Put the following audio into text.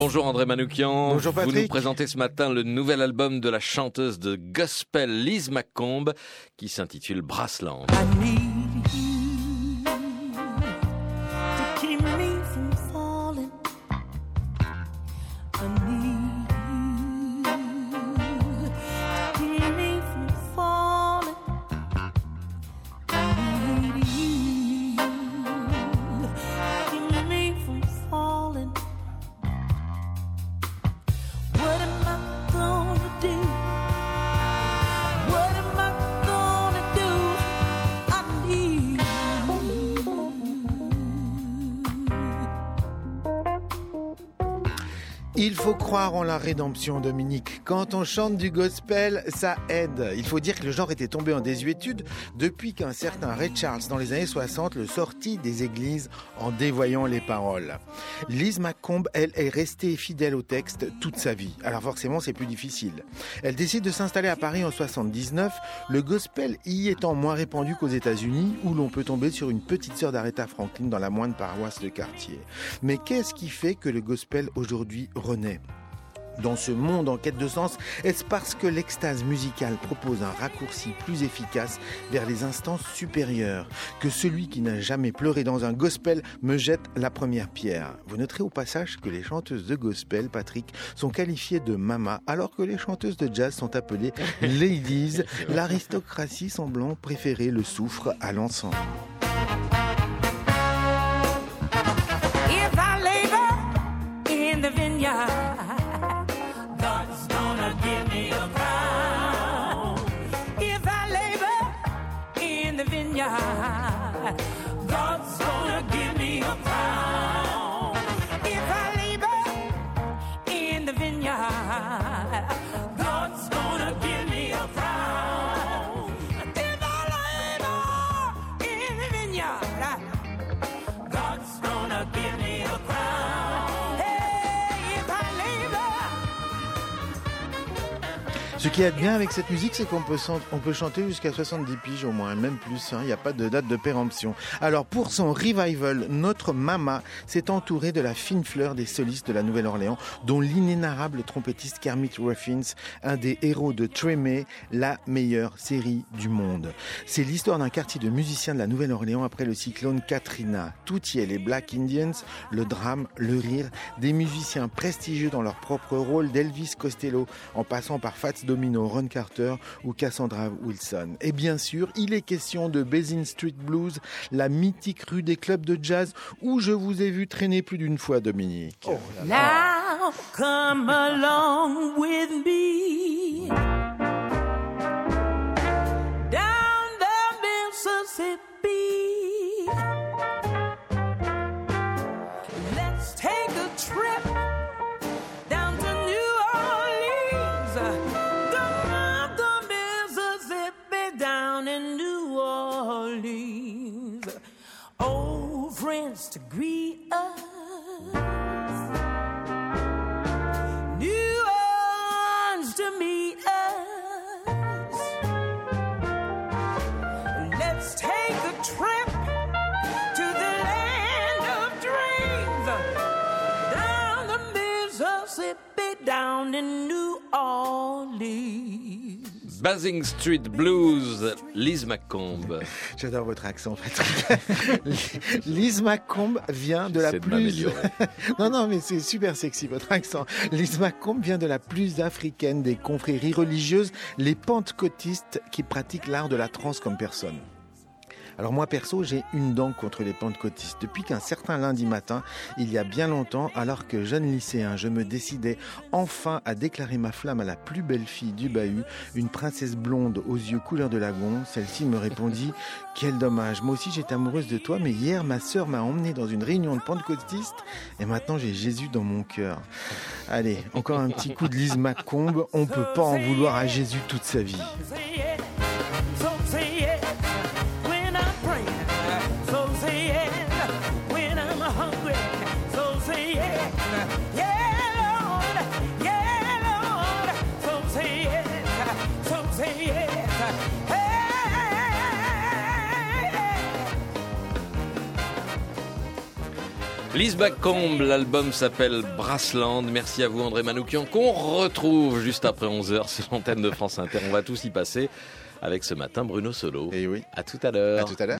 Bonjour André Manoukian. Bonjour Patrick. Vous nous présentez ce matin le nouvel album de la chanteuse de gospel Liz McComb qui s'intitule Brassland. Il faut croire en la rédemption, Dominique. Quand on chante du gospel, ça aide. Il faut dire que le genre était tombé en désuétude depuis qu'un certain Ray Charles, dans les années 60, le sortit des églises en dévoyant les paroles. Liz McComb, elle, est restée fidèle au texte toute sa vie. Alors forcément, c'est plus difficile. Elle décide de s'installer à Paris en 79, le gospel y étant moins répandu qu'aux États-Unis, où l'on peut tomber sur une petite sœur d'Aretha Franklin dans la moindre paroisse de quartier. Mais qu'est-ce qui fait que le gospel aujourd'hui renaît dans ce monde en quête de sens? Est-ce parce que l'extase musicale propose un raccourci plus efficace vers les instances supérieures, que celui qui n'a jamais pleuré dans un gospel me jette la première pierre? Vous noterez au passage que les chanteuses de gospel, Patrick, sont qualifiées de mama, alors que les chanteuses de jazz sont appelées ladies, l'aristocratie semblant préférer le soufre à l'encens. If I labor in the vineyard, God's gonna give me a crown. If I labor in the vineyard, God's gonna give me a crown. If I labor in the vineyard, God's gonna give me a crown. If I labor in the vineyard, God's gonna give me a crown. Hey, if I labor. Ce qui est bien avec cette musique, c'est qu'on peut chanter jusqu'à 70 piges au moins, même plus, il n'y a pas de date de péremption. Alors pour son revival, notre Mama s'est entourée de la fine fleur des solistes de la Nouvelle-Orléans, dont l'inénarrable trompettiste Kermit Ruffins, un des héros de Treme, la meilleure série du monde. C'est l'histoire d'un quartier de musiciens de la Nouvelle-Orléans après le cyclone Katrina. Tout y est, les Black Indians, le drame, le rire, des musiciens prestigieux dans leur propre rôle, d'Elvis Costello en passant par Fats Domino, Ron Carter ou Cassandra Wilson. Et bien sûr, il est question de Basin Street Blues, la mythique rue des clubs de jazz où je vous ai vu traîner plus d'une fois, Dominique. Oh là là. Now come along with me down the Mississippi. Let's take a trip down to New Orleans. Down the Mississippi, down in New Orleans. Old friends to greet us. New ones to meet us. Let's take a trip to the land of dreams. Down the Mississippi, down in New Orleans. Basing Street Blues, Liz McComb. J'adore votre accent, Patrick. Liz McComb vient de la C'est de plus... m'améliorer. Non, mais c'est super sexy, votre accent. Liz McComb vient de la plus africaine des confréries religieuses, les pentecôtistes qui pratiquent l'art de la transe comme personne. Alors moi perso, j'ai une dent contre les pentecôtistes. Depuis qu'un certain lundi matin, il y a bien longtemps, alors que jeune lycéen, je me décidais enfin à déclarer ma flamme à la plus belle fille du bahut, une princesse blonde aux yeux couleur de lagon. Celle-ci me répondit « Quel dommage, moi aussi j'étais amoureuse de toi, mais hier ma sœur m'a emmenée dans une réunion de pentecôtistes et maintenant j'ai Jésus dans mon cœur. » Allez, encore un petit coup de Liz McComb, on peut pas en vouloir à Jésus toute sa vie. Lise McComb, l'album s'appelle Brassland. Merci à vous André Manoukian, qu'on retrouve juste après 11h sur l'antenne de France Inter. On va tous y passer avec ce matin Bruno Solo. Et oui. À tout à l'heure. À tout à l'heure.